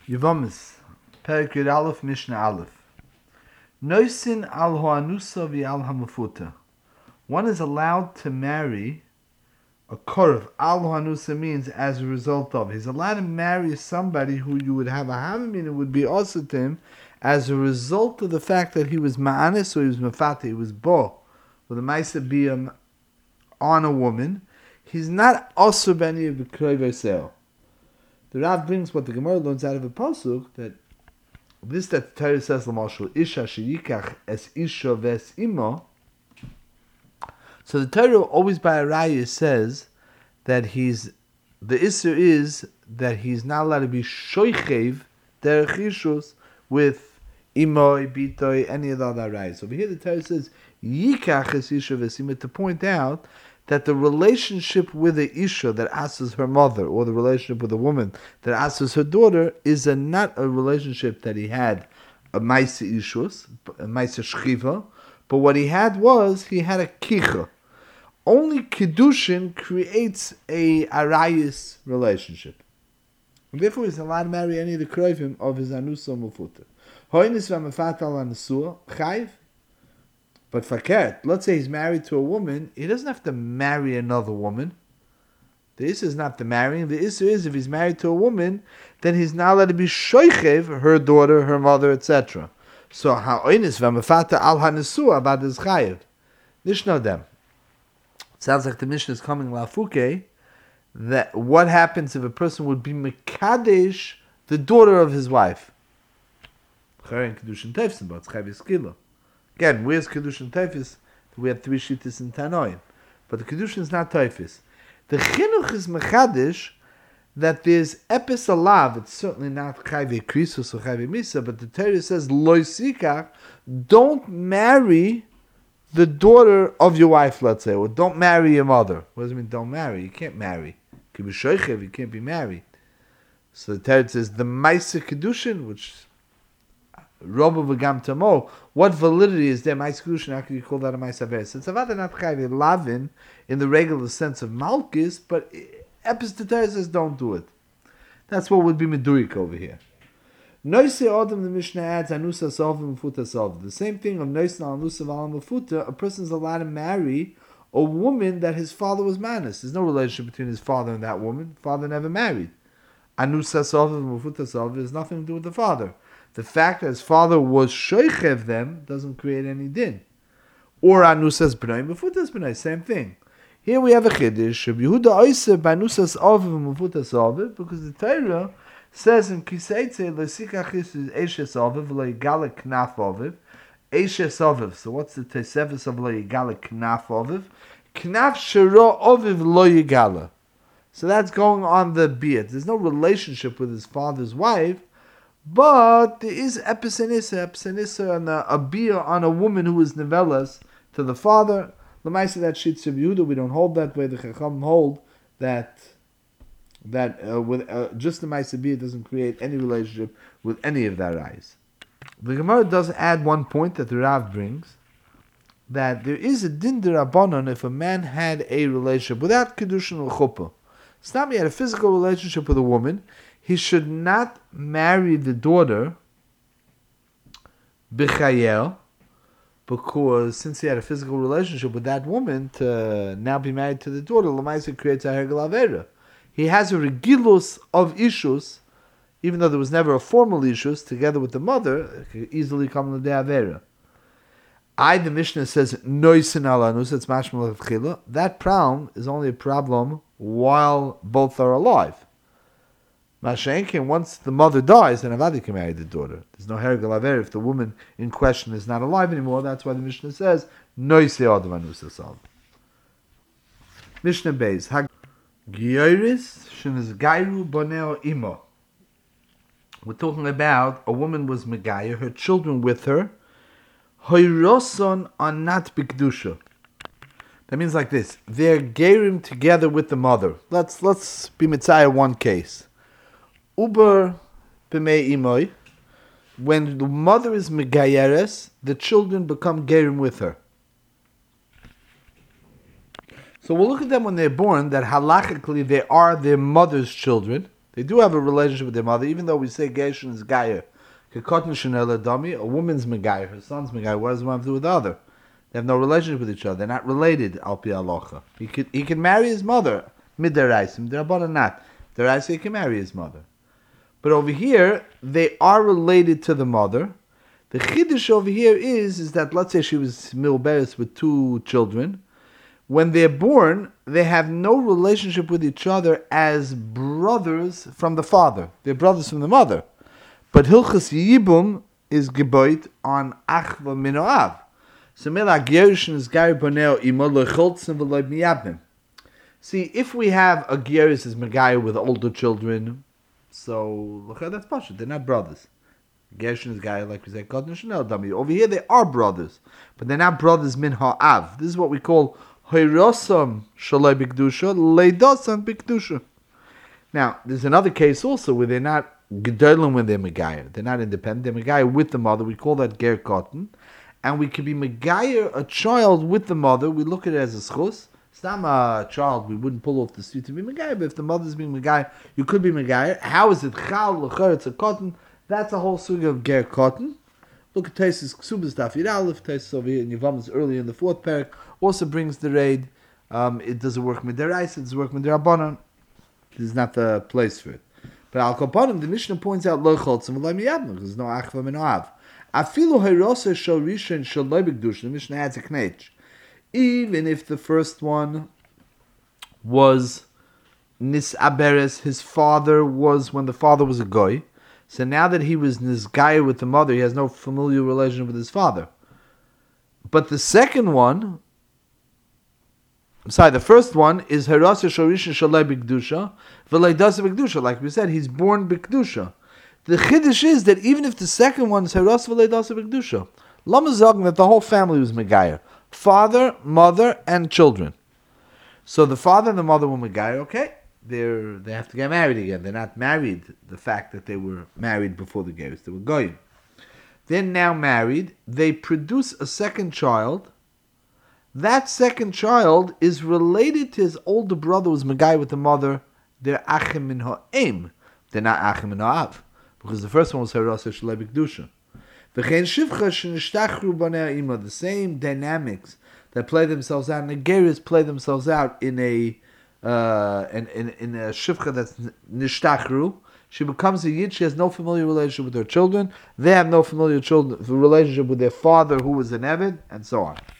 Yevamis, Perek Yud Aleph, Mishnah Aleph. Noisin al hoanusa v'al hamafuta. One is allowed to marry a korv. Al hoanusa means as a result of. He's allowed to marry somebody who you would have a havamina, it would be also to him, as a result of the fact that he was ma'anis or he was mafata, he was bo, with a maisa biyam on a woman. He's not also beni of the kroivesel. The Rav brings what the Gemara learns out of a pasuk that the Torah says l'mashal isha sheyikach es isha ves imo. So the Torah always by a raya says that the issur is that he's not allowed to be shoichev derech ishus with imoy, bitoy, any of the other rayas. Over here the Torah says yikach es isha ves imo to point out that the relationship with the Isha that asks her mother, or the relationship with a woman that asks her daughter, is not a relationship that he had a Maisa Ishus, a Maisa Shchiva, but what he had a Kicha. Only Kiddushin creates a Arayis relationship. And therefore he's allowed to marry any of the Kroivim of his Anusa Mufuta. Hoinis v'amafat al Anusua, Chayv. But fakert, let's say he's married to a woman, he doesn't have to marry another woman. The issue is not the marrying. The issue is if he's married to a woman, then he's not allowed to be shoichev, her daughter, her mother, etc. So ha'oinis v'amafata al hanesua abad is chayev. Nishno them. Sounds like the Mishnah is coming lafuke. That what happens if a person would be mekadesh the daughter of his wife? Chayrin kedushin tefsim, but it's chayev skila. Again, where's Kedushin Teifis? We had three shittas in Tanoim. But the Kedushin is not Teifis. The Chinuch is Mechadish that there's Epis Alav. It's certainly not Chayve Krisus or Chayve Misa, but the Torah says, Loi Sikach, don't marry the daughter of your wife, let's say, or don't marry your mother. What does it mean, don't marry? You can't marry. You can be Shoichev, you can't be married. So the Torah says, the Maisa Kedushin, which Robo v'gam tamo. What validity is there? Ma'is kedushin. How can you call that a ma'is averes? It's avada not chayv lavin in the regular sense of malchus, but Epis says don't do it. That's what would be meduik over here. Noise Adam, the Mishnah adds anusa sov and mafuta sov. The same thing of noise na anusa v'al mafuta. A person is allowed to marry a woman that his father was manus. There's no relationship between his father and that woman. Father never married. Anusa sov and mafuta sov has nothing to do with the father. The fact that his father was shoichev them doesn't create any din. Or anusas b'nai, mafutas b'nai, same thing. Here we have a chiddush. Yehuda oiseh b'anusas aviv mafutas aviv, because the Torah says in Kiseitze lesikachis is eshes aviv leigala knaf aviv, eshes aviv. So what's the tesevis of leigala knaf aviv? Knaf shero aviv lo yigala. So that's going on the beard. There's no relationship with his father's wife. But there is episenissa, and a beer on a woman who is nevelas to the father. L'maisa that shitz of Yehuda, we don't hold that way. The Chacham hold that with just the Maisa beer doesn't create any relationship with any of their eyes. The Gemara does add one point that the Rav brings, that there is a din d'Rabbanan if a man had a relationship without kedushin or chuppah. Stam he had a physical relationship with a woman. He should not marry the daughter b'chayel, because since he had a physical relationship with that woman, to now be married to the daughter, l'maisa creates a hergel avera. He has a regilus of ishus, even though there was never a formal ishus, together with the mother, it could easily come to the avera. The Mishnah says, noisin alanus, it's mashmal of chila. That problem is only a problem while both are alive. Mashenkin, once the mother dies, then Avadi can marry the daughter. There's no hergel aver if the woman in question is not alive anymore. That's why the Mishnah says, Noise Adam Anusasav. Mishnah Beis. Gyoris Shenis Gairu Boneo Imo. We're talking about a woman was Megaya, her children with her. Hoyroson are not Bikdusha. That means like this. They're gerim together with the mother. Let's be mitzayah one case. Uber b'mei imoy, when the mother is megayeres, the children become gerim with her. So we'll look at them when they're born, that halachically they are their mother's children. They do have a relationship with their mother, even though we say Gershon is Gayer. Kekotn Shenel Dami, a woman's Megayer, her son's Megayer. What does one have to do with the other? They have no relationship with each other. They're not related, Al Pi Alocha. He can marry his mother, Midaraisim, Darabana not. Daraisa, he can marry his mother. But over here, they are related to the mother. The Chiddush over here is that, let's say she was Milberes with 2 children. When they're born, they have no relationship with each other as brothers from the father. They're brothers from the mother. But Hilchas Yibum is geboit on Achva Minoav. So Mela Gershon is Gari Boneo Imo Lecholtzen V'Loy Miyabnim. See, if we have a Geras is Megaya with older children, so that's Pasha. They're not brothers. Gershon is Gaya, like we say, Kotn Shenel Dami. Over here they are brothers, but they're not brothers min ha'av. This is what we call Hoyrosam Shalai Bikdusha, Leidosam Bikdusha. Now, there's another case also where they're not Gedolim when they're Megaya. They're not independent. They're Megaya with the mother. We call that Ger Kotn. And we could be Megaya, a child with the mother. We look at it as a schus. It's not a child. We wouldn't pull off the street to be Megaya. But if the mother's being Megaya, you could be Megaya. How is it Chal, L'cher, it's a Kotn? That's a whole suga of Ger Kotn. Look at Taisus Ksubas Daf Yid Aleph. Taisus over here in Yevamos early in the 4th parak also brings the raid. It doesn't work with Deraisa, it doesn't work with Derabanan. This is not the place for it. But Al Kopanim, the Mishnah points out Lo Choltzim V'Lo Miyabnim, because there's no Achva Minoav. Afilu Hayrosa Shal Rishon Shal Lo B'Kedusha. The Mishnah adds a knetch. Even if the first one was Nisaberes, his father was, when the father was a goy. So now that he was Nizgaya with the mother, he has no familial relation with his father. But the second one, the first one is Herasa Shorisha Shalai B'Kedusha, V'Lei Dasa B'Kedusha. Like we said, he's born B'Kedusha. The Chiddush is that even if the second one is Herasa V'Lei Dasa B'Kedusha, Lama Zogin that the whole family was Megaya. Father, mother, and children. So the father and the mother were Megaya, okay. They have to get married again. They're not married, the fact that they were married before the Gerus. They were Goyim. They're now married. They produce a second child. That second child is related to his older brother who was Megai with the mother. They're Achim min ha'em. They're not Achim min ha'av. Because the first one was Herasa Shalai B'Kedusha. V'chein shivcha shenishtachru b'nei ha'ima. The same dynamics that play themselves out, and the Gerus play themselves out in a shivcha that's nishtachru. She becomes a yid. She has no familiar relationship with her children. They have no familiar relationship with their father, who was an Eved, and so on.